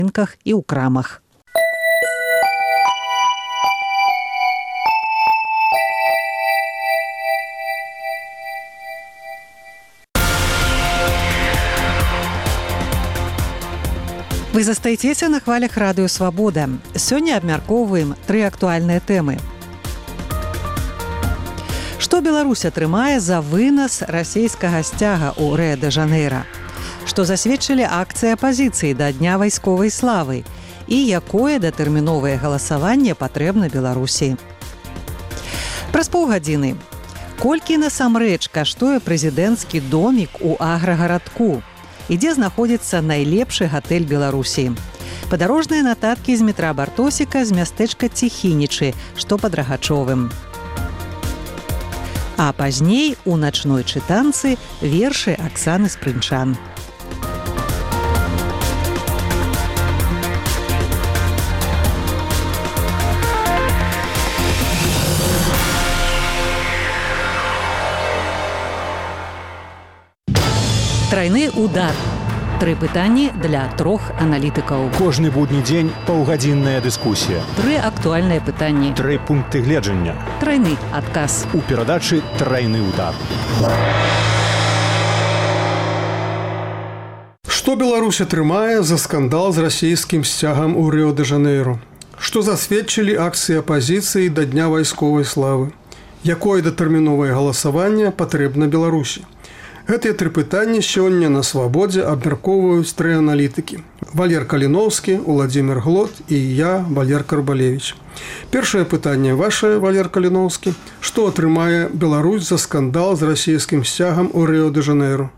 рынках і ў крамах. Вы застаецеся на хвалях радыё «Свабода». Сёння абмяркоўваем 3 актуальныя тэмы. Што Беларусь атрымае за вынас расійскага сцяга ў Рыа-дэ-Жанэйра? Што засведчылі акцыі апазіцыі да Дня вайсковай славы? І якое датэрміновае галасаванне патрэбна Беларусі? Праз паўгадзіны. Колькі насамрэч каштуе прэзідэнцкі домік у аграгарадку? І дзе знаходзіцца найлепшы гатэль Беларусі? Падарожныя нататкі з метра Бартосіка з мястэчка Ціхінічы, што пад Рагачовым. А пазней у начной чытанцы вершы Аксаны Спрынчан. Трайны удар. 3 пытанні для 3 аналітыкаў. Кожны будні дзень паўгадзінная дыскусія. 3 актуальныя пытанні. 3 пункты гледжання. Трайны адказ. У перадачы «Трайны удар». Што Беларусь атрымае за скандал з расійскім сцягам у Рыа-дэ-Жанэйру? Што засведчылі акцыі апазіцыі да Дня вайсковай славы? Якое датэрміновае галасаванне патрэбна Беларусі? Гэтыя 3 пытанні сёння на «Свабодзе» абмяркоўваюць 3 аналітыкі. Валер Каліноўскі, Уладзімір Глот і я, Валер Карбалевіч. Першае пытанне ваше, Валер Каліноўскі. Што атрымае Беларусь за скандал з расійскім сцягам у Рыа-дэ-Жанэйру?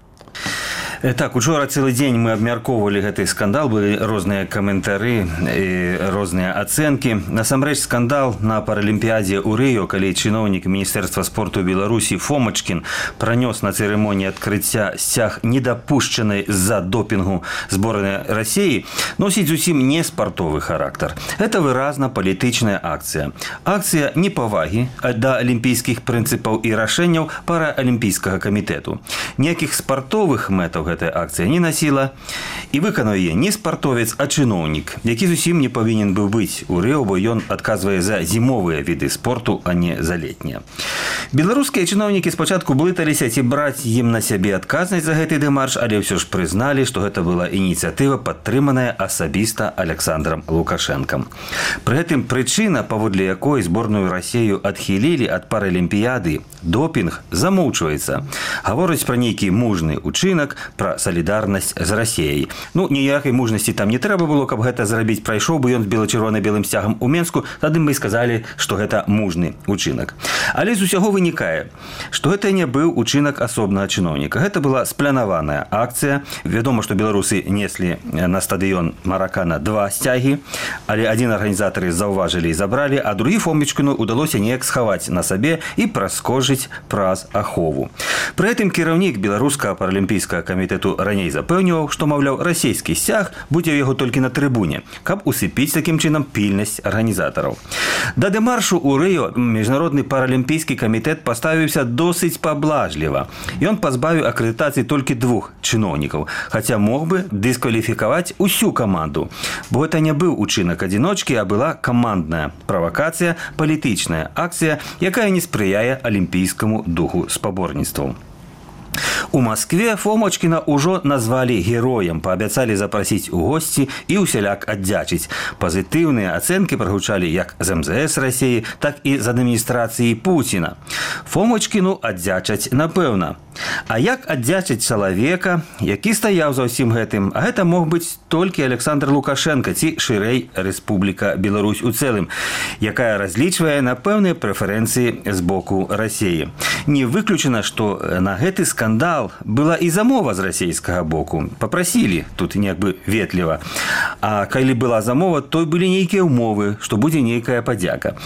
Так, учора цэлы дзень мы абмяркоўвалі гэты скандал, былі розныя каментары і розныя ацэнкі. Насамрэч скандал на паралімпіядзе ў Рыё, калі чыноўнік Міністэрства спорту Беларусі Фомачкін пранёс на цырымоніі адкрыцця сцяг недапушчанай з-за допінгу зборнай Расіі, носіць зусім не спартовы характар. Гэта выразна палітычная акцыя. Акцыя непавагі да алімпійскіх прынцыпаў і рашэнняў параалімпійскага камітэту. Ніякіх спартовых мэтаў гэтая акцыя не насіла, і выканаў яе не спартовец, а чыноўнік, які зусім не павінен быў быць у Рыо, бо ён адказвае за зімовыя віды спорту, а не за летнія. Беларускія чыноўнікі спачатку блыталіся, ці браць ім на сябе адказнасць за гэты дэмарш, але ўсё ж прызналі, што гэта была ініцыятыва, падтрыманая асабіста Александрам Лукашэнкам. Пры гэтым прычына, паводле якой зборную Расію адхілілі ад паралімпіяды, допінг, замоўчваецца. Гаворыць пра нейкі мужны учынак, пра салідарнасць з Расіяй. Ніякай мужнасці там не трэба было, каб гэта зрабіць. Прайшоў бы ён з бела-чырвона-белым сцягам у Менску, тады мы сказалі, што гэта мужны учынак. Але з усяго вынікае, што гэта не быў учынак асобнага чыноўніка. Гэта была спланаваная акцыя. Вядома, што беларусы неслі на стадыён Маракана 2 сцягі, але адзін арганізатары заўважылі і забралі, а другі Фомачкіну удалося неяк схаваць на сабе і праскочыць праз ахову. Пры гэтым кіраўнік беларускага паралімпійскага камітэту раней запэўніваў, што, маўляў, расійскі сцяг будзе ў яго толькі на трыбуне, каб усыпіць такім чынам пільнасць арганізатараў. Да дэмаршу ў Рыё міжнародны паралімпійскі камітэт паставіўся досыць паблажліва. Ён пазбавіў акрэдытацыі толькі 2 чыноўнікаў, хаця мог бы дыскваліфікаваць усю каманду, бо гэта не быў учынак адзіночкі, а была камандная правакацыя, палітычная акцыя, якая не спрыяе алімпійскаму духу спаборніцтваў. У Маскве Фомачкіна ўжо назвалі героем, паабяцалі запрасіць у госці і ўсяляк аддзячыць. Пазітыўныя ацэнкі прагучалі як з МЗС Расіі, так і з адміністрацыі Пуціна. Фомачкіну аддзячаць напэўна. А як аддзячыць чалавека, які стаяў за ўсім гэтым? А гэта мог быць толькі Александр Лукашенко, ці шырэй Рэспубліка Беларусь у цэлым, якая разлічвае на пэўныя прэферэнцыі з боку Расіі. Не выключана, што на гэты скандал была і замова з расійскага боку. Папрасілі, тут неяк бы ветліва. А калі была замова, то былі нейкія ўмовы, што будзе нейкая падзяка.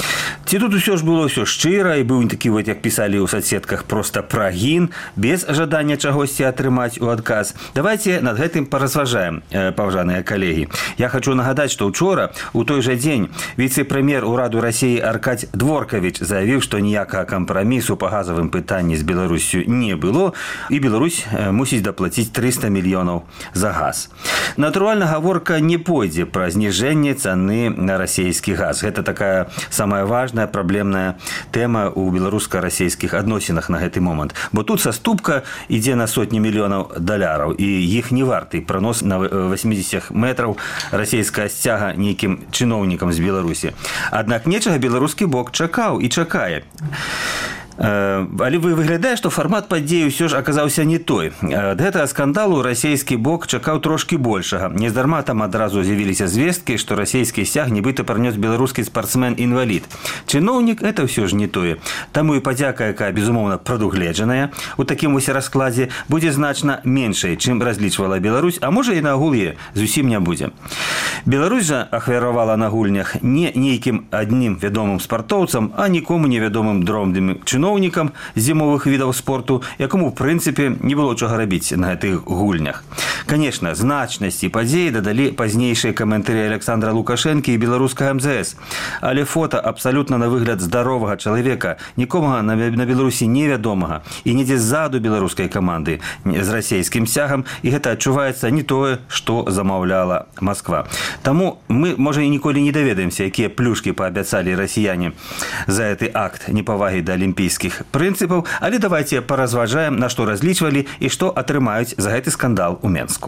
Ці тут усё ж было ўсё шчыра і быў такі, вот, як пісалі ў соцсетках, проста прагін, без жадання чагосьці атрымаць у адказ. Давайте над гэтым паразважаем, паважаныя калегі. Я хочу нагадаць, што ўчора, у той жа дзень, віцэ-прэм'ер ураду Расіі Аркадзь Дворкавіч заявіў, што ніякага кампрамісу па газавым пытанні з Беларуссю не было, і Беларусь мусіць даплаціць 300 мільёнаў за газ. Натуральна, гаворка не пойдзе пра зніжэнне цаны на расійскі газ. Гэта такая самая важная праблемная тэма ў беларуска-расійскіх адносінах на гэты момант. Бо тут саступка ідзе на сотні мільёнаў даляраў, і іх не варты пронос на 80 метраў расійская сцяга нейкім чыноўнікам з Беларусі. Аднак нечага беларускі бок чакаў і чакае. Але выглядае, што фармат падзеі ўсё ж аказаўся не той. Ад гэтага скандалу расійскі бок чакаў трошкі большага. Нездарма там адразу з'явіліся звесткі, што расійскі сцяг нібыта прынёс беларускі спартсмен-інвалід. Чыноўнік – гэта ўсё ж не тое. Таму і падзяка, якая, безумоўна, прадугледжаная у такім вось раскладзе, будзе значна меншай, чым разлічвала Беларусь, а можа і на гулье зусім не будзе. Беларусь жа ахвяравала на гульнях не нейкім адным вядомым спартоўцам, а нікому невядомым дробным чыноўнікам зімовых відаў спорту, якому, в прынцыпе, не было чага рабіць на гэтых гульнях. Конечно, значнасці падзеі дадалі пазнейшыя каментары Александра Лукашэнкі і беларускага МЗС. Але фота абсалютна на выгляд здаровага чалавека, нікому на Беларусі невядомага і недзе ззаду беларускай каманды з расійскім сцягам, і гэта адчуваецца не тое, што замаўляла Москва. Таму мы, можа, і ніколі не даведаемся, якія плюшкі паабяцалі расіяне за гэты акт непавагі да алімпійскіх прынцыпаў, але давайте паразважаем, на што разлічвалі і што атрымаюць за гэты скандал у Менску.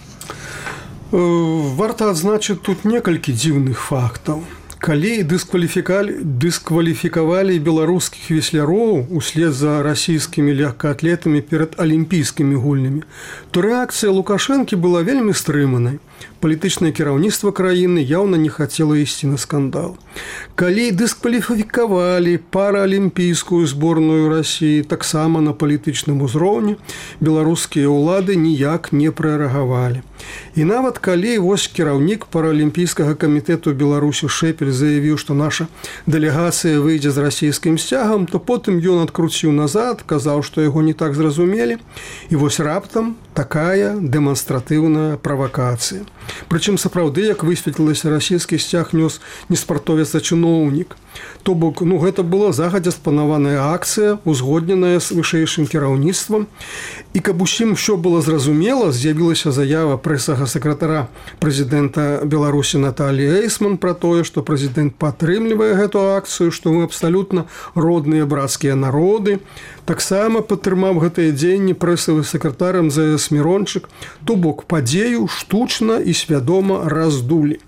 Варта адзначыць тут некалькі дзіўных фактаў. Калі дыскваліфікавалі беларускіх весляроў услед за расійскімі легкаатлетамі перад алімпійскімі гульнямі, то рэакцыя Лукашэнкі была вельмі стрыманай. Палітычнае кіраўніцтва краіны яўна не хацела ісці на скандал. Калі дыскваліфікавалі параалімпійскую зборную Расіі таксама на палітычным узроўні, беларускія ўлады ніяк не прарэагавалі. І нават калі вось кіраўнік параалімпійскага камітэту Беларусі Шэпель заявіў, што наша дэлегацыя выйдзе з расійскім сцягам, то потым ён адкруціў назад, казаў, што яго не так зразумелі, і вось раптам такая дэманстратыўная правакацыя. Прычым сапраўды, як высветлілася, расійскі сцяг нёс не спартовец, а чыноўнік. То бок, гэта была загадзя спланаваная акцыя, узгодненая з вышэйшым кіраўніцтвам. І каб усім усё было зразумела, з'явілася заява прэсага сакратара прэзідэнта Беларусі Наталіі Эйсман пра тое, што прэзідэнт падтрымлівае гэту акцыю, што мы абсалютна родныя брацкія народы. Таксама падтрымаў гэтыя дзеянні прэсавы сакратар МЗС Мірончык, то бок падзею штучна і свядома раздулі.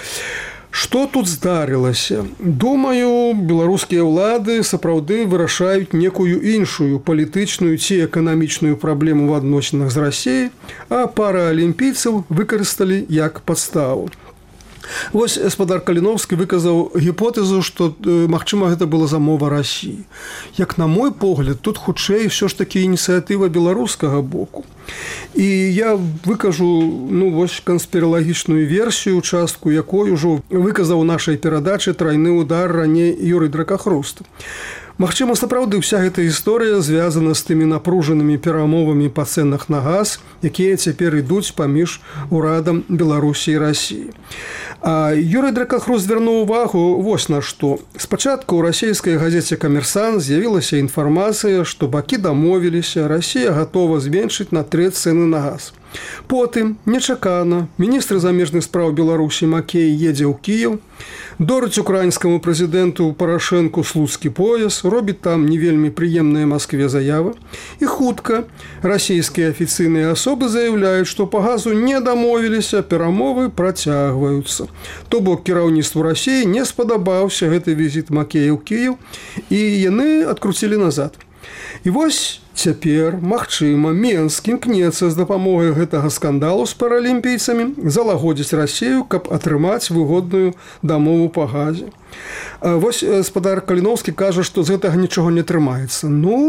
Што тут здарылася? Думаю, беларускія ўлады сапраўды вырашаюць некую іншую палітычную ці эканамічную праблему ў адносінах з Расіяй, а параалімпійцаў выкарысталі як падставу. Вось гаспадар Каліновскі выказаў гіпотэзу, што, магчыма, гэта была замова Расіі. Як на мой погляд, тут хутчэй ўсё ж такі ініцыятыва беларускага боку. І я выкажу вось канспіралагічную версію, частку якой ужо выказаў у нашай перадачы «Трайны удар» раней Юрый Дракахруст. Магчыма, сапраўды ўся гэта гісторыя звязана з тымі напружанымі перамовамі па цэнах на газ, якія цяпер ідуць паміж урадам Беларусі і Расіі. А Юрый Дракахруст звярнуў увагу вось на што. Спачатку ў расійскай газеце «Камерсант» з'явілася інфармацыя, што бакі дамовіліся, Расія гатова зменшыць на трэць цэны на газ. Потым, нечакана, міністр замежных спраў Беларусі Макей едзе ў Кіеў, дорыць украінскаму прэзідэнту Парашэнку слуцкі пояс, робіць там не вельмі прыемныя Маскве заявы, і хутка расійскія афіцыйныя асобы заяўляюць, што па газу не дамовіліся, перамовы працягваюцца. То бок кіраўніцтву Расіі не спадабаўся гэты візіт Макея ў Кіеў, і яны адкруцілі назад. І вось цяпер, магчыма, Менск імкнецца з дапамогай гэтага скандалу з паралімпійцамі залагодзіць Расію, каб атрымаць выгодную дамову па газе. Вось гаспадар Каліновскі кажа, што з гэтага нічога не атрымаецца.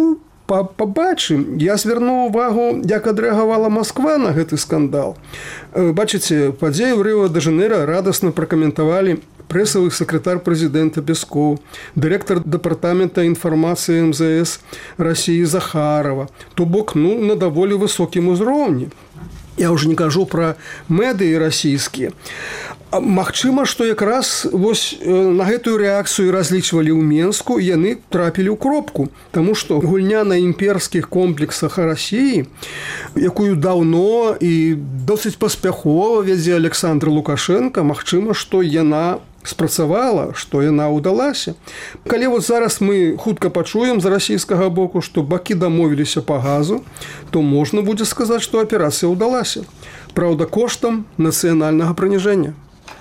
пабачым, я звярнуў увагу, як адрэагавала Масква на гэты скандал. Бачыце, падзеі ў Рыо-де-Жанейра радасна пракаментавалі прэсавы сакратар прэзідэнта Пескоў, дырэктар дэпартамента інфармацыі МЗС Расіі Захарова. То бок, на даволі высокім узроўні. Я ўжо не кажу пра медыі расійскія. Магчыма, што якраз вось на гэтую рэакцыю разлічвалі ў Менску, і яны трапілі ў кропку, таму што гульня на імперскіх комплексах Расіі, якую даўно і досыць паспяхова вядзе Александр Лукашенко, магчыма, што яна спрацавала, што яна ўдалася. Калі вот зараз мы хутка пачуем з расійскага боку, што бакі дамовіліся па газу, то можна будзе сказаць, што аперацыя ўдалася. Праўда, коштам нацыянальнага прыніжэння.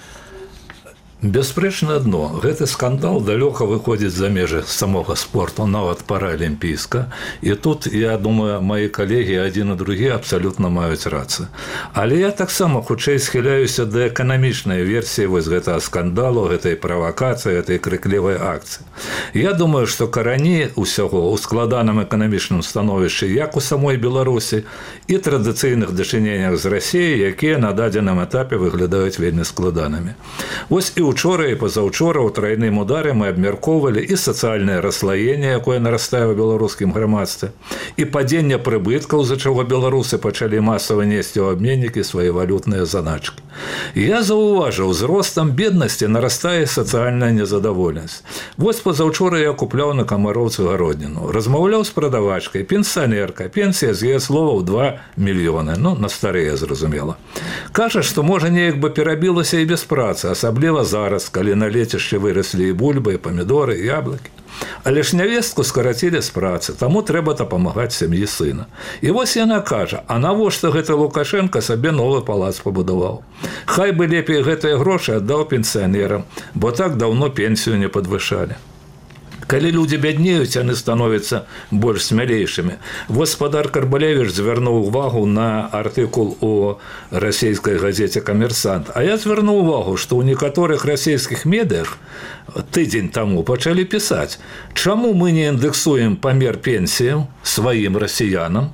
Бясспрэчна адно, гэты скандал далёка выходзіць за межы самога спорту, нават паралімпійска. І тут, я думаю, мои калегі адзін і другі абсалютна маюць рацыю. Але я таксама хутчэй схіляюся да эканамічнай версіі вось гэтага скандалу, гэтай правакацыі, гэтай крыклівай акцыі. Я думаю, што карані ўсяго ў складаным эканамічным становішчы як у самой Беларусі і традыцыйных дачыненнях з Расіяй, якія на дадзеным этапе выглядаюць вельмі складанымі. Вось і учора і пазаўчора ў трайным ударэ мы абмяркоўвалі і сацыяльнае расслаенне, якое нарастае ў беларускім грамадстве, і падзенне прыбыткаў, з-за чаго беларусы пачалі масава несці ў абменнікі свае валютныя заначкі. Я заўважыў, з ростам беднасці нарастае сацыяльная незадаволенасць. Вось пазаўчора я купляў на Камароўцы гародніну, размаўляў з прадавачкай, пенсіянерка, пенсія з яе словаў 2 мільёны, на старыя, зразумела. Кажа, што можа неяк бы перабілася і без працы, асабліва зараз, калі на лецішчы выраслі і бульбы, і памідоры, і яблыкі. Але ж нявестку скарацілі з працы, таму трэба дапамагаць сям'і сына. І вось яна кажа, а навошта гэты Лукашенко сабе новы палац пабудаваў? Хай бы лепей гэтыя грошы аддаў пенсіянерам, бо так даўно пенсію не падвышалі. Калі людзі бяднеюць, яны становяцца больш смялейшымі. Вось спадар Карбалевіч звярнуў увагу на артыкул у расійскай газеце «Камерсант». А я звярнуў увагу, што ў некаторых расійскіх медыях тыдзень таму пачалі пісаць, чаму мы не індэксуем памер пенсіяў сваім расіянам,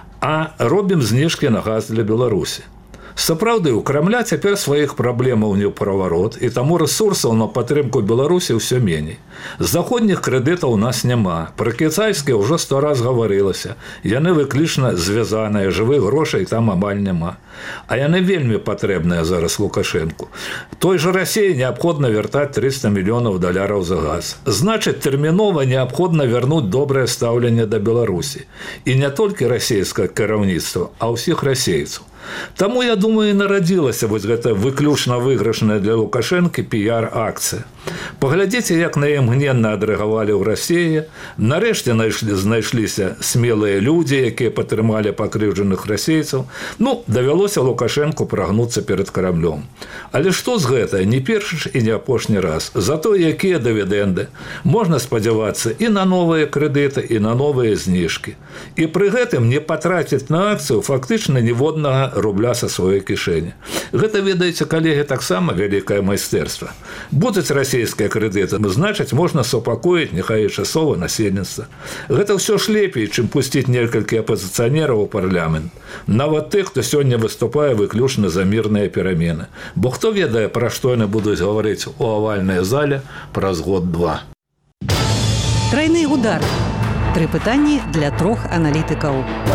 а робім зніжкі на газ для Беларусі. Сапраўды, у Крамля цяпер сваіх праблемаў не ў праварот, і таму рэсурсаў на падтрымку Беларусі ўсё меней. Заходніх крэдытаў у нас няма. Пра кітайскія ўжо 100 раз гаварылася. Яны выключна звязаныя, жывых грошай там амаль няма. А яны вельмі патрэбныя зараз Лукашэнку. Той жа Расіі неабходна вяртаць 300 мільёнаў даляраў за газ. Значыць, тэрмінова неабходна вярнуць добрае стаўленне да Беларусі. І не толькі расійскае кіраўніцтва, а ўсіх расейцаў. Таму, я думаю, і нарадзілася вось гэта выключна выйгрышная для Лукашэнкі піяр-акцыя. Паглядзіце, як на імгненна адрэагавалі ў Расіі. Нарэшце знайшліся смелыя людзі, якія падтрымалі пакрыўджаных расейцаў. Давялося Лукашэнку прагнуцца перад Крамлём. Але што з гэта? Не першы і не апошні раз. Зато якія дывідэнды. Можна спадзявацца і на новыя крэдыты, і на новыя зніжкі. І пры гэтым не патраціць на акцыю фактычна ніводнага рубля са сваёй кішэні. Гэта, ведаеце, калегі, таксама вялікае майстэрства. Будуць расійскія крэдыты, значыць, можна супакоіць, няхай і часова, насельніцтва. Гэта ўсё ж лепей, чым пусціць некалькі апазіцыянераў у парламент. Нават тых, хто сёння выступае выключна за мірныя перамены. Бо хто ведае, пра што яны будуць гаварыць у авальнай зале праз год-два. Трайны удар. 3 пытанні для 3 аналітыкаў.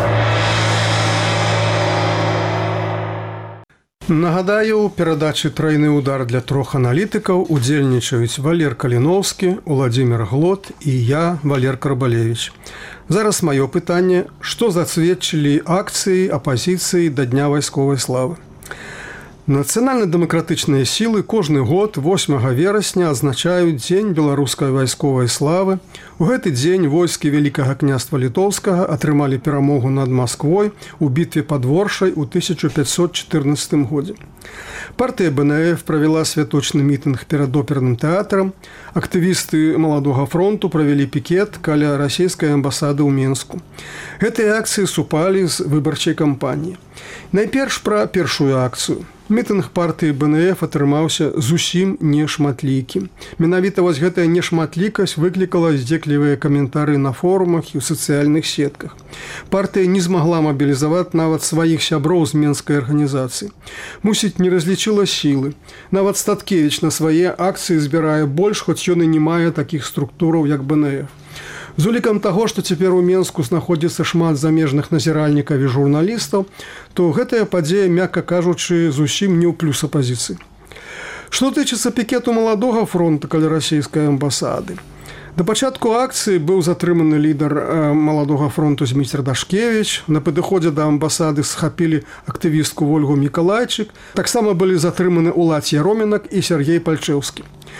Нагадаю, у перадачы «Трайны удар» для 3 аналітыкаў удзельнічаюць Валер Каліноўскі, Уладзімір Глот і я, Валер Карбалевіч. Зараз маё пытанне, што засведчылі акцыі апазіцыі да Дня вайсковай славы. Нацыянальна-дэмакратычныя сілы кожны год 8 верасня адзначаюць Дзень беларускай вайсковай славы. У гэты дзень войскі Вялікага княства Літоўскага атрымалі перамогу над Масквой у бітве пад Воршай у 1514 годзе. Партыя БНФ правяла святочны мітынг перад оперным тэатрам. Актывісты Маладога фронту правялі пікет каля расійскай амбасады ў Менску. Гэтыя акцыі супалі з выбарчай кампаніі. Найперш пра першую акцыю. Мітынг партыі БНФ атрымаўся зусім нешматлікім. Менавіта вось гэтая нешматлікасць выклікала здзеклівыя каментары на форумах і ў сацыяльных сетках. Партыя не змагла мабілізаваць нават сваіх сяброў з менскай арганізацыі. Мусіць, не разлічыла сілы. Нават Статкевіч на свае акцыі збірае больш, хоць ён і не мае такіх структураў, як БНФ. З улікам таго, што цяпер у Менску знаходзіцца шмат замежных назіральнікаў і журналістаў, то гэтая падзея, мякка кажучы, зусім не ў плюс апазіцыі. Што тычыцца пікету маладога фронта каля расійскай амбасады. Да пачатку акцыі быў затрыманы лідар маладога фронту Зміцер Дашкевіч. На падыходзе да амбасады схапілі актывістку Вольгу Мікалайчык. Таксама былі затрыманы Улаць Яромінак і Сергей Пальчэўскі.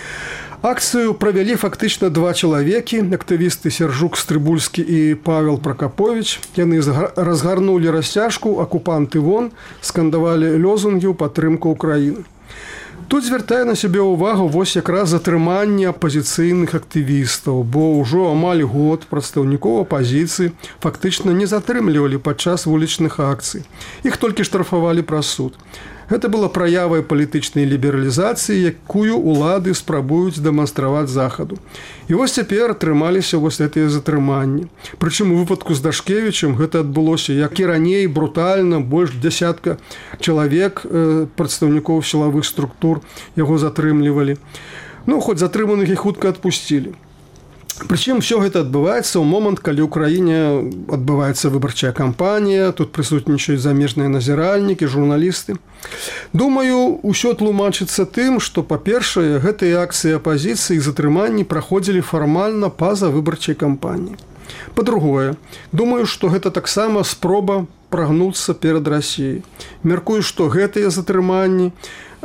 Акцыю правялі фактычна два чалавекі, актывісты Сержук Стрыбульскі і Павел Пракапович. Яны разгарнулі расцяжку, акупанты вон, скандавалі лозунгі ў падтрымку Украіны. Тут звяртае на сябе ўвагу вось якраз затрыманне апазіцыйных актывістаў, бо ўжо амаль год прадстаўнікоў апазіцыі фактычна не затрымлівалі падчас вулічных акцый. Іх толькі штрафавалі праз суд. Гэта была праявай палітычнай лібералізацыі, якую улады спрабуюць дэманстраваць захаду. І вось цяпер атрымаліся вось гэтыя затрыманні. Прычым у выпадку з Дашкевічем гэта адбылося, як і раней, брутальна, больш дзясятка чалавек, прадстаўнікоў сілавых структур яго затрымлівалі. Ну, хоць затрыманых і хутка адпусцілі. Прычым усё гэта адбываецца ў момант, калі ў краіне адбываецца выбарчая кампанія, тут прысутнічаюць замежныя назіральнікі, журналісты. Думаю, усё тлумачыцца тым, што, па-першае, гэтыя акцыі апазіцыі і затрыманні праходзілі фармальна па-за выбарчай кампаніі. Па-другое, думаю, што гэта таксама спроба прагнуцца перад Расіяй. Мяркую, што гэтыя затрыманні,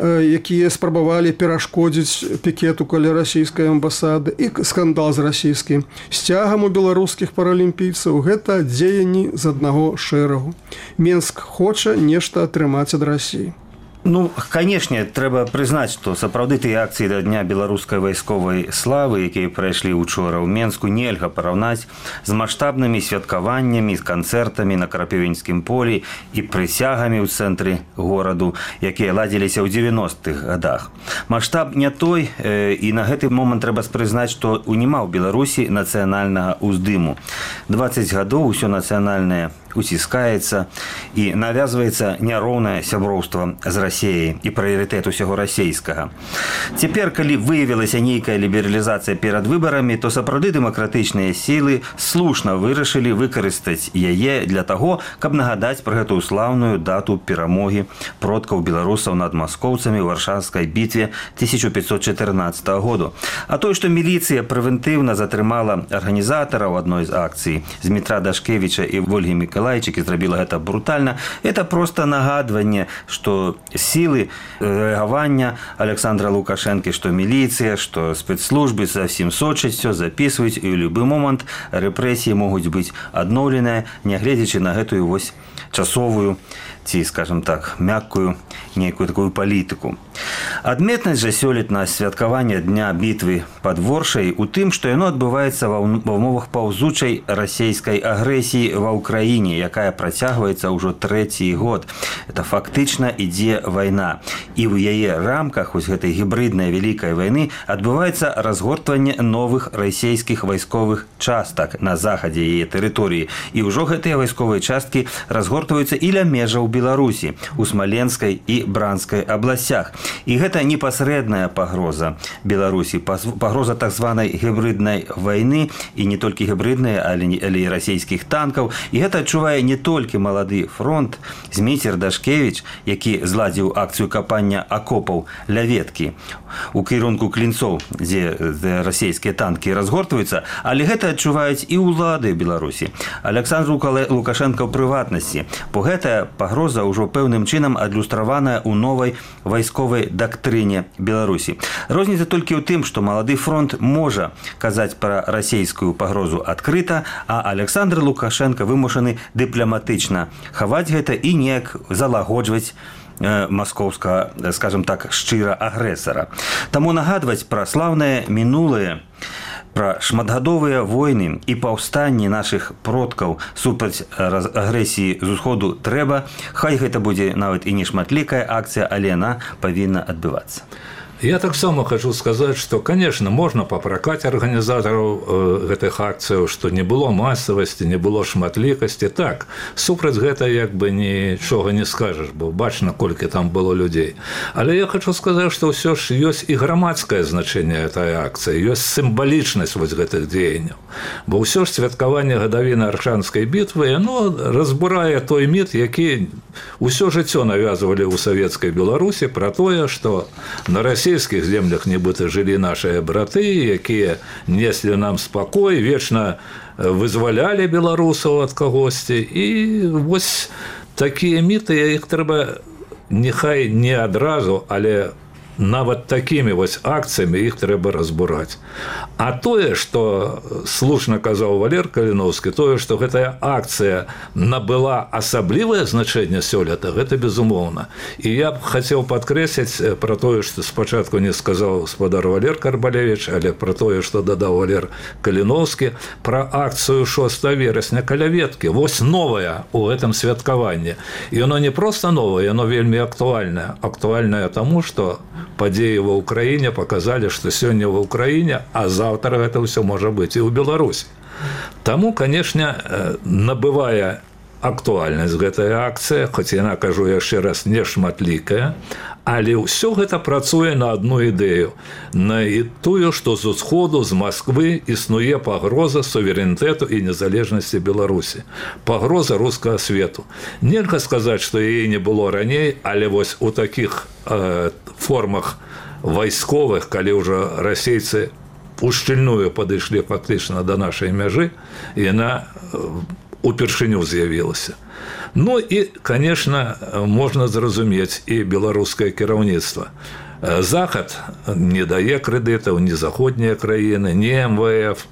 якія спрабавалі перашкодзіць пікету каля расійскай амбасады і скандал з расійскім сцягам у беларускіх паралімпійцаў, гэта дзеянні з аднаго шэрагу. Менск хоча нешта атрымаць ад Расіі. Ну, канешне, трэба прызнаць, што сапраўды тыя акцыі да дня беларускай вайсковай славы, якія прайшлі учора ў Менску, нельга параўнаць з маштабнымі святкаваннямі, з канцэртамі на Крапівінскім полі і прысягамі ў цэнтры гораду, якія ладзіліся ў 90-х гадах. Маштаб не той, і на гэты момант трэба прызнаць, што няма ў Беларусі нацыянальнага ўздыму. 20 гадоў усё нацыянальнае уціскаецца і навязваецца няроўнае сяброўства з Расіяй і прыярытэт усяго расійскага. Цяпер, калі выявілася нейкая лібералізацыя перад выбарамі, то сапраўды дэмакратычныя сілы слушна вырашылі выкарыстаць яе для таго, каб нагадаць пра гэтую слаўную дату перамогі продкаў беларусаў над маскоўцамі ў Варшаўскай бітве 1514 году. А той, што міліцыя прэвентыўна затрымала арганізатараў адной з акцый, Змітра Дашкевіча і Вольгі Мікалайчык, зрабіла гэта брутальна, это проста нагадванне, што сілы рэагавання Александра Лукашэнкі, што міліцыя, што спецслужбы за всім сочаць, все записваюць, і ў любы момант рэпрэсіі могуць быць адноўленыя, нягледзячы на гэтую вось часовую ці, скажем так, мяккую нейкую такую палітыку. Адметнасць жа сёлетнага святкавання дня бітвы пад Воршай у тым, што яно адбываецца ва ўмовах паўзучай расійскай агрэсіі ва ўкраіне, якая працягваецца ўжо 3-й год. Это фактычна ідзе вайна. І ў яе рамках вось гэтай гібриднай вялікай вайны адбываецца разгортванне новых расійскіх вайсковых частак на захадзе яе тэрыторыі. І ўжо гэтыя вайсковыя часткі разгортваюцца і ля межаў Беларусі, у Смаленскай і Бранскай абласцях. І гэта непасрэдная пагроза Беларусі, пагроза так званай гібриднай вайны, і не толькі гібриднай, але і расійскіх танкаў. І гэта адчувае не толькі малады фронт, Зміцер Дашкевіч, які зладзіў акцыю капання акопаў ля веткі у кірунку Клінцоў, дзе расійскія танкі разгортваюцца, але гэта адчуваюць і ўлады Беларусі. Александр Лукашенко ў прыватнасці, бо гэтая пагроза ўжо пэўным чынам адлюстраваная ў новай вайсковай дактрыне Беларусі. Розніца толькі ў тым, што малады фронт можа казаць пра расійскую пагрозу адкрыта, а Александр Лукашенко вымушаны дыпламатычна хаваць гэта і неяк залагоджваць маскоўскага, скажем так, шчыра агрэсара. Таму нагадваць пра слаўнае мінулае Пра шматгадовыя войны і паўстанні нашых продкаў супраць агрэсіі з усходу трэба, хай гэта будзе нават і не шматлікая акцыя, але яна павінна адбывацца. Я таксама хочу сказаць, што, конечно, можна папракаць арганізатараў гэтых акцыяў, што не было масавасці, не было шматлікасці. Так, супраць гэта як бы нічога не скажаш, бо бачна, колькі там было людзей. Але я хочу сказаць, што ўсё ж ёсць і грамадскае значэнне этой акцыі, ёсць сімвалічнасць вось гэтых дзеянняў. Бо ўсё ж святкаванне гадавіны Аршанскай бітвы, яно разбурае той міт, які ўсё жыццё навязвалі ў савецкай Беларусі пра тое, што на расійскіх землях нібыта жылі нашыя браты, якія неслі нам спакой, вечна вызвалялі беларусаў ад кагосьці. І вось такія міты, іх трэба нехай не адразу, але нават такімі вось акцыямі іх трэба разбураць. А тое, што слушна казаў Валер Каліноўскі, тое, што гэтая акцыя набыла асаблівае значэнне сёлета, гэта безумоўна. І я б хацеў падкрэсліць пра тое, што спачатку не сказаў гаспадар Валер Карбалевіч, але пра тое, што дадаў Валер Каліноўскі, пра акцыю 6 верасня каля веткі. Вось новая у гэтым святкаванні. І яно не проста новае, яно вельмі актуальнае. Актуальнае таму, што падзеі ва ўкраіне паказалі, што сёння ва ўкраіне, а заўтра гэта ўсё можа быць і ў Беларусі. Таму, канешне, набывае актуальнасць гэтая акцыя, хоць яна, кажу яшчэ раз, не шматлікая, але ўсё гэта працуе на адну ідэю, на тую, што з усходу, з Масквы існуе пагроза суверэнітэту і незалежнасці Беларусі. Пагроза рускага свету. Нельга сказаць, што яе не было раней, але вось у такіх формах вайсковых, калі ўжо расейцы ушчыльную падышлі фактычна да нашай мяжы, яна упершыню з'явілася. Ну і, конечно, можна зразумець і беларускае кіраўніцтва. Захад не дае крэдытаў, ні заходнія краіны, ні МВФ,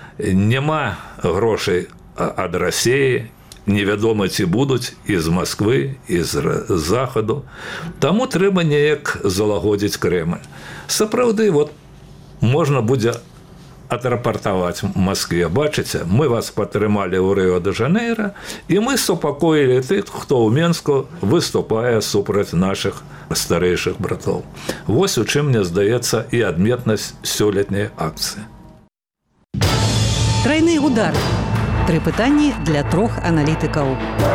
няма грошай ад Расіі, невядома, ці будуць і з Масквы, і з Захаду. Таму трэба неяк залагодзіць Крэмль. Сапраўды, вот можна будзе атрапартаваць в Москве. Бачыце, мы вас падтрымалі ў Рыё-дэ-Жанейра, і мы супакоілі тых, хто ў Менску выступае супраць нашых старэйшых братоў. Вось у чым, мне здаецца, і адметнасць сёлетняй акцыі. Трайны удар. 3 пытанні для 3 аналітыкаў.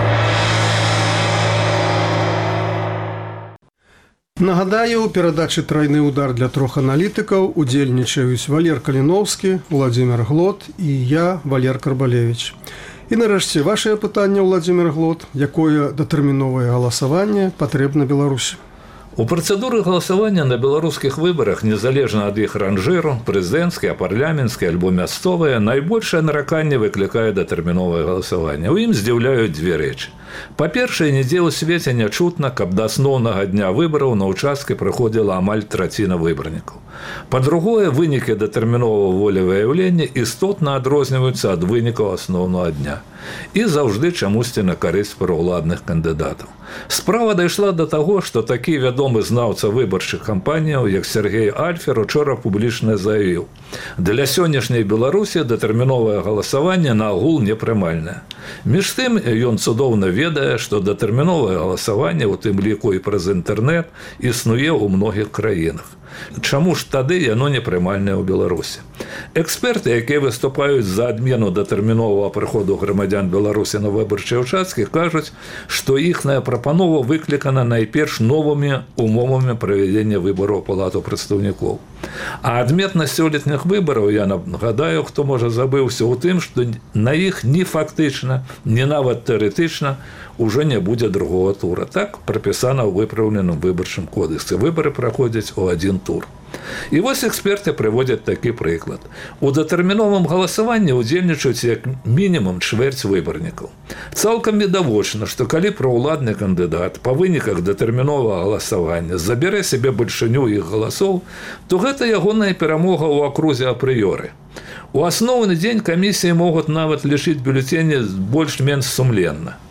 Нагадаю, у перадачы «Трайны удар» для 3 аналітыкаў удзельнічаюць Валер Каліноўскі, Владзімір Глот і я, Валер Карбалевіч. І нарэшце, вашае пытанне, Владзімір Глот, якое датэрміновае галасаванне патрэбна Беларусі? У працэдуры галасавання на беларускіх выбарах, незалежна ад іх ранжыру, прэзідэнцкі, парламенцкі альбо мясцовыя, найбольшае нараканне выклікае датэрміновае галасаванне. У ім здзіўляюць 2 рэчы. Па-першае, нідзе ў свеце не чутна, каб да асноўнага дня выбараў на ўчасткі прыходзіла амаль траціна выбарнікаў. Па-другое, вынікі датэрміновага волевыяўлення істотна адрозніваюцца ад вынікаў асноўнага дня. І заўжды чамусьці на карысць праўладных кандыдатаў. Справа дайшла да таго, што такі вядомы знаўца выбарчых кампаніяў, як Сергей Альфер, учора публічна заявіў: для сённяшняй Беларусі датэрміновае галасаванне наогул непрымальнае. Між тым, ён цудоўна ведае, што датэрміновае галасаванне, у тым ліку і праз інтэрнэт, існуе ў многіх краінах. Чаму ж тады яно непрымальнае ў Беларусі? Эксперты, якія выступаюць за адмену датэрміновага прыходу грамадзян Беларусі на выбарчыя ўчасткі, кажуць, што іхная прапанова выклікана найперш новымі умовамі правядзення выбараў палату прадстаўнікоў. А адметнасць сёлетніх выбараў, я нагадаю, хто можа забыўся, у тым, што на іх ні фактычна, ні нават тэарэтычна уже не будзе другого тура. Так прапісана ў выпраўленым выбарчым кодексе. Выбары праходзяць у 1 тур. І вось эксперты прыводзяць такі прыклад. У датэрміновым галасаванні удзельнічаюць як мінімум чвэрць выбарнікаў. Цалкам відавочна, што калі праўладны кандыдат па выніках датэрміновага галасавання забярэ сябе бальшыню іх галасоў, то гэта ягоная перамога ў акрузе апрыёры. У асноўны дзень камісіі могуць нават лічыць бюлетэні больш-менш сумленна.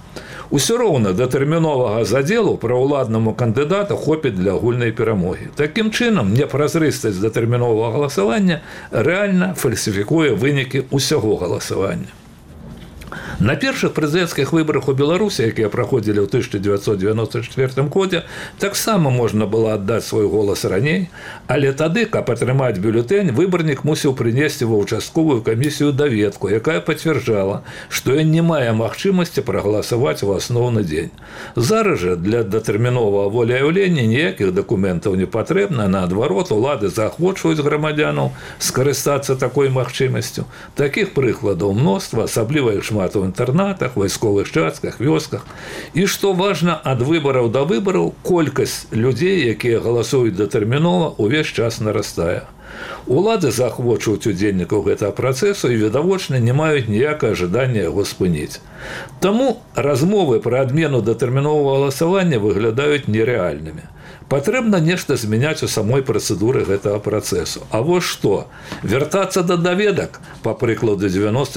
Усё роўна датэрміновага задзелу праўладнаму кандыдату хопіць для агульнай перамогі. Такім чынам, непразрыстасць датэрміновага галасавання рэальна фальсіфікуе вынікі ўсяго галасавання. На першых прэзідэнцкіх выбарах у Беларусі, якія праходзілі ў 1994 годзе, таксама можна было аддаць свой голас раней, але тады, каб атрымаць бюлетэнь, выбарнік мусіў прынесці ва ўчастковую камісію даведку, якая пацвярджала, што ён не мае магчымасці прагаласаваць у асноўны дзень. Зараз жа для датэрміновага волеаяўлення ніякіх дакументаў не патрэбна, наадварот, улады заахвочваюць грамадзянаў скарыстацца такой магчымасцю. Такіх прыкладаў мноства, асабліва іх шмат у інтэрнатах, вайсковых частках, вёсках. І што важна, ад выбараў да выбараў колькасць людзей, якія галасуюць датэрмінова, увесь час нарастае. Улады заахвочваюць удзельнікаў гэтага працэсу і, відавочна, не маюць ніякае жадання яго спыніць. Таму размовы пра адмену датэрміновага галасавання выглядаюць нерэальнымі. Патрэбна нешта змяняць у самой працэдуры гэтага працэсу. А вось што? Вяртацца да даведак, па прыкладу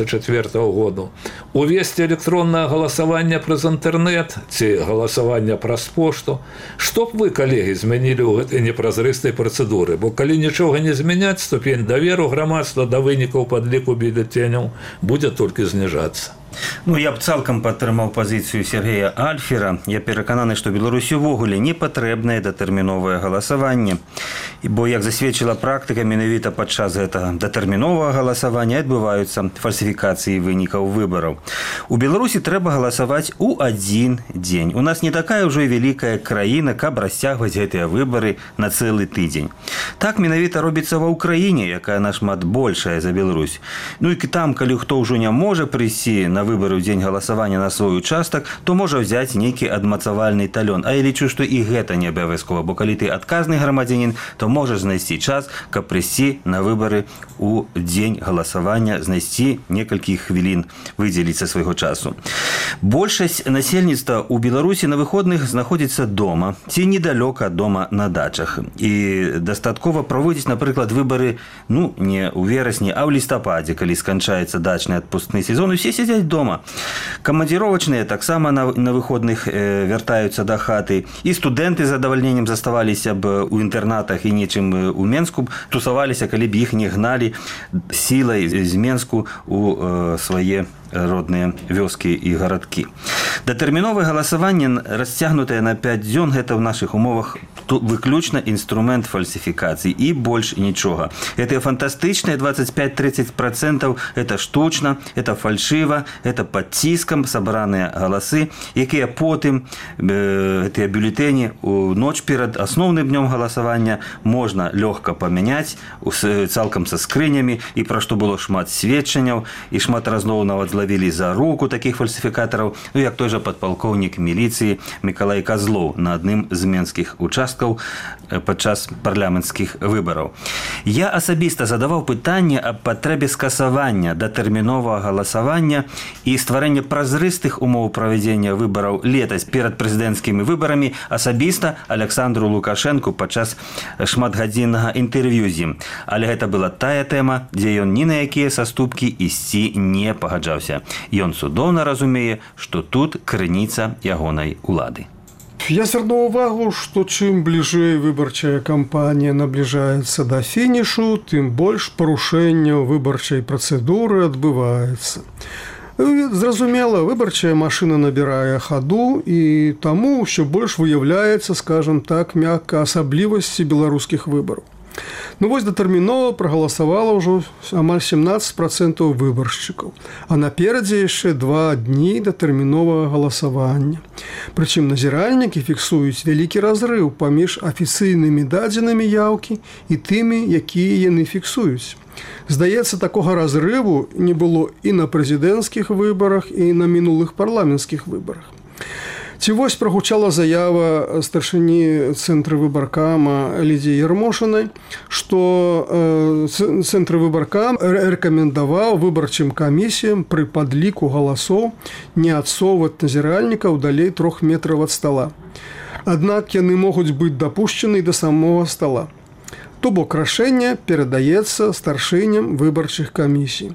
94-го году, увесці электроннае галасаванне праз інтэрнэт ці галасаванне праз пошту. Што б вы, калегі, змянілі ў гэтай непразрыстай працэдуры? Бо калі нічога не змяняць, ступень даверу грамадства да вынікаў падліку бюлетэняў будзе толькі зніжацца. Я б цалкам падтрымаў пазіцыю Сергея Альфера. Я перакананы, што Беларусі ўвогуле не патрэбнае датэрміновае галасаванне. Бо, як засведчыла практыка, менавіта падчас гэтага датэрміновага галасавання адбываюцца фальсіфікацыі вынікаў выбараў. У Беларусі трэба галасаваць у адзін дзень. У нас не такая ўжо і вялікая краіна, каб расцягваць гэтыя выбары на цэлы тыдзень. Так менавіта робіцца ва ўкраіне, якая нашмат большая за Беларусь. І там, калі хто ўжо не можа прыйсці на выборы ў дзень галасавання на свой участак, то можа взяць нейкі адмацавальны талён. А я лічу, што і гэта не абавязкова, бо калі ты адказны грамадзянін, то можаш знайсці час, каб прыйсці на выборы ў дзень галасавання, знайсці некалькі хвілін, выдзеліць са свайго часу. Большасць насельніцтва ў Беларусі на выходных знаходзіцца дома ці недалёка ад дома на дачах. І дастаткова праводзіць, напрыклад, выборы не ў верасні, а ў лістападзе, калі сканчаецца дачны адпускны сезон, усе сядзяць дома. Камандзіровачныя таксама на выходных вяртаюцца да хаты. І студэнты з задавальненнем заставаліся б у інтэрнатах і нечым у Менску, тусаваліся, калі б іх не гналі сілай з Менску у свае родныя вёскі і гарадкі. Датэрміновае галасаванне, расцягнутае на 5 дзён, гэта ў нашых умовах выключна інструмент фальсіфікацый і больш нічога. Гэтыя фантастычныя 25-30% это штучна, это фальшыва, это пад ціскам сабраныя галасы, якія потым гэтыя бюлетэні у ноч перад асноўным днём галасавання можна лёгка памяняць цалкам са скрынямі, і пра што было шмат сведчанняў, і шмат разноў нават злавілі за руку такіх фальсіфікатараў, як той жа падпалкоўнік міліцыі Мікалай Казлоў на адным з менскіх участкаў падчас парламенцкіх выбараў. Я асабіста задаваў пытанне аб патрэбе скасавання датэрміновага галасавання і стварэння празрыстых умоў правядзення выбараў летась перад прэзідэнцкімі выбарамі асабіста Александру Лукашэнку падчас шматгадзіннага інтэрв'ю з ім. Але гэта была тая тэма, дзе ён ні на якія саступкі ісці не пагаджаўся. Ён цудоўна разумее, што тут крыніца ягонай улады. Я звярнуў увагу, што чым бліжэй выбарчая кампанія набліжаецца да фінішу, тым больш парушэнняў выбарчай працэдуры адбываецца. Зразумела, выбарчая машына набірае хаду, і таму ўсё больш выяўляецца, скажам так, мякка асаблівасці беларускіх выбараў. Вось датэрмінова прагаласавала ўжо амаль 17% выбаршчыкаў, а наперадзе яшчэ 2 дні датэрміновага галасавання. Прычым назіральнікі фіксуюць вялікі разрыў паміж афіцыйнымі дадзенымі яўкі і тымі, якія яны фіксуюць. Здаецца, такога разрыву не было і на прэзідэнцкіх выбарах, і на мінулых парламенцкіх выбарах. Ці вось прагучала заява старшыні цэнтры выбаркама Лідзіі Ярмошынай, што цэнтры выбаркам рэкамендаваў выбарчым камісіям пры падліку галасоў не адсоўваць назіральнікаў далей 3 метраў ад стала. Аднак яны могуць быць дапушчаны да самога стала. То бок рашэнне перадаецца старшыням выбарчых камісій.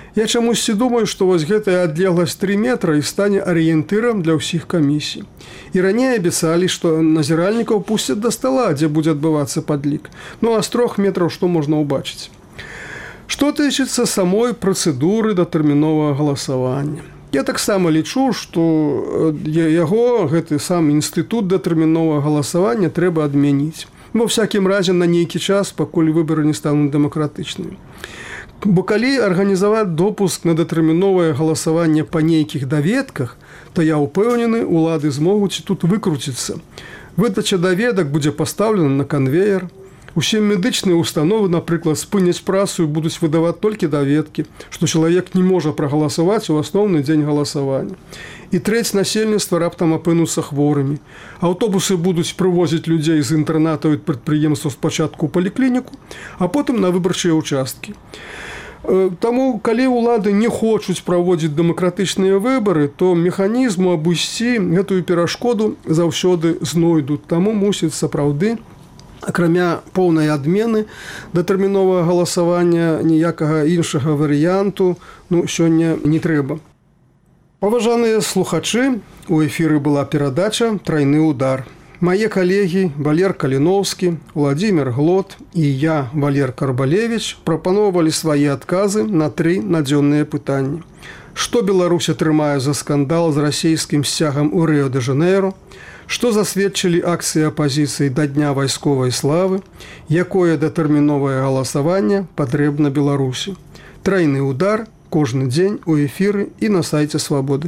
Я чамусьці думаю, што вось гэтая адлегласць 3 метра і стане арыентырам для ўсіх камісій. І раней абяцалі, што назіральнікаў пусцяць да стала, дзе будзе адбывацца падлік. Ну а з 3 метраў што можна ўбачыць? Што тычыцца самой працэдуры датэрміновага галасавання. Я таксама лічу, што яго, гэты сам інстытут датэрміновага галасавання трэба адмяніць. Ва всякім разе на нейкі час, пакуль выбары не стануць дэмакратычнымі. Бо калі арганізаваць допуск на датэрміновае галасаванне па нейкіх даведках, то я ўпэўнены, улады змогуць тут выкруціцца. Выдача даведак будзе пастаўлена на канвеер. Усе медычныя установы, напрыклад, спыняць працу і будуць выдаваць толькі даведкі, што чалавек не можа прагаласаваць у асноўны дзень галасавання. І трэць насельніцтва раптам апынуцца хворымі. Аўтобусы будуць прывозіць людзей з інтэрнатаў і прадпрыемстваў спачатку ў паліклініку, а потым на выбарчыя ўчасткі. Таму, калі ўлады не хочуць праводзіць дэмакратычныя выбары, то механізму абысці гэтую перашкоду заўсёды знойдуць. Таму мусіць сапраўды, акрамя поўнай адмены датэрміновага галасавання, ніякага іншага варыянту сёння не трэба. Паважаныя слухачы, у эфіры была перадача «Трайны удар». Мае калегі Валер Каліноўскі, Владзімір Глот і я, Валер Карбалевіч, прапаноўвалі свае адказы на 3 надзённыя пытанні. Што Беларусь атрымае за скандал з расійскім сцягам у Рыё-дэ-Жанейро? Што засведчылі акцыі апазіцыі да Дня вайсковай славы? Якое датэрміновае галасаванне патрэбна Беларусі? Трайны удар кожны дзень у эфіры і на сайце Свабоды.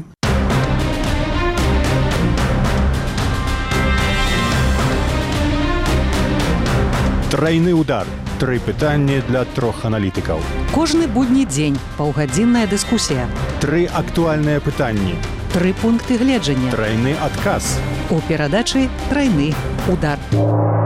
Трайны удар. 3 пытанні для 3 аналітыкаў. Кожны будні дзень паўгадзінная дыскусія. 3 актуальныя пытанні. 3 пункты гледжання. Трайны адказ. У перадачы «Трайны удар».